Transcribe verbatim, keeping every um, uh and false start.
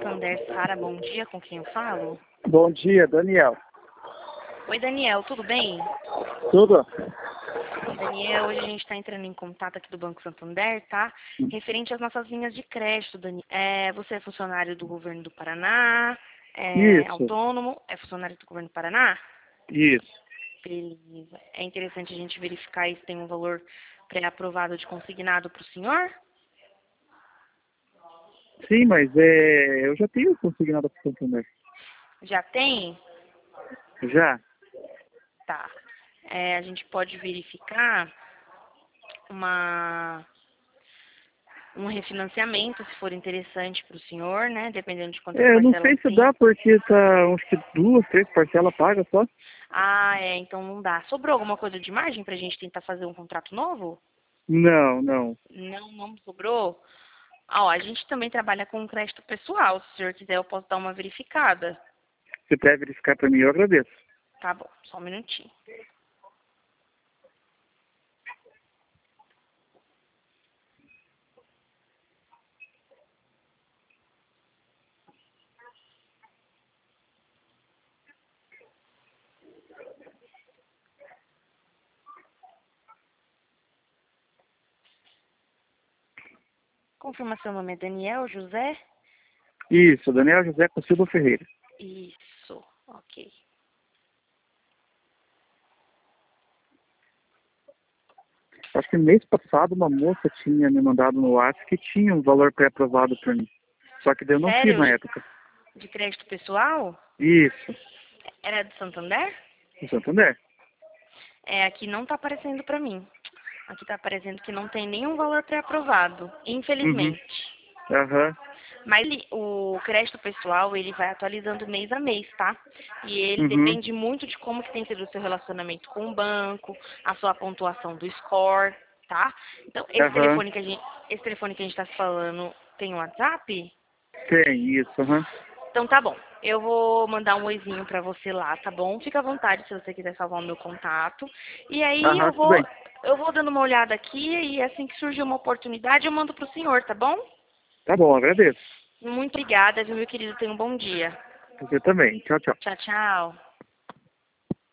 Santander, Sara, bom dia, com quem eu falo? Bom dia, Daniel. Oi, Daniel, tudo bem? Tudo? Daniel, hoje a gente está entrando em contato aqui do Banco Santander, tá? Referente às nossas linhas de crédito, Daniel. É, você é funcionário do governo do Paraná? É Isso, autônomo? É funcionário do governo do Paraná? isso. Beleza. É interessante a gente verificar se tem um valor pré-aprovado de consignado para o senhor? Sim, mas é, eu já tenho consignado para o Santander. Já tem? Já? Tá. É, a gente pode verificar uma, um refinanciamento, se for interessante para o senhor, né? Dependendo de quantas É, eu não parcelas sei se tem. dá, porque tá, acho que duas, três parcelas pagas só. Ah, é, então não dá. Sobrou alguma coisa de margem para a gente tentar fazer um contrato novo? Não, não. Não, não sobrou? Ah, ó, a gente também trabalha com crédito pessoal. Se o senhor quiser, eu posso dar uma verificada. Se puder verificar para mim, eu agradeço. Tá bom, só um minutinho. Confirma seu nome é Daniel José? Isso, Daniel José Silva Ferreira. Isso, ok. Acho que mês passado uma moça tinha me mandado no WhatsApp que tinha um valor pré-aprovado por mim. Só que daí eu não fiz Sério? na época. De crédito pessoal? Isso, Era de Santander? no Santander. É, aqui não tá aparecendo pra mim. Aqui tá aparecendo que não tem nenhum valor pré-aprovado, Uhum. infelizmente. Aham. Mas ele- o crédito pessoal, ele vai atualizando mês a mês, tá? E ele Uhum. depende muito de como que tem sido o seu relacionamento com o banco, a sua pontuação do score, tá? Então, esse Aham. telefone que a gente, esse telefone que a gente tá falando tem um WhatsApp? Tem, isso, aham. Então tá bom. Eu vou mandar um oizinho pra você lá, tá bom? Fica à vontade se você quiser salvar o meu contato. E aí Aham, eu tudo vou, bem. eu vou dando uma olhada aqui e assim que surgir uma oportunidade eu mando pro senhor, tá bom? Tá bom, agradeço. Muito obrigada, viu, meu querido? Tenha um bom dia. Você também. Tchau, tchau. Tchau, tchau.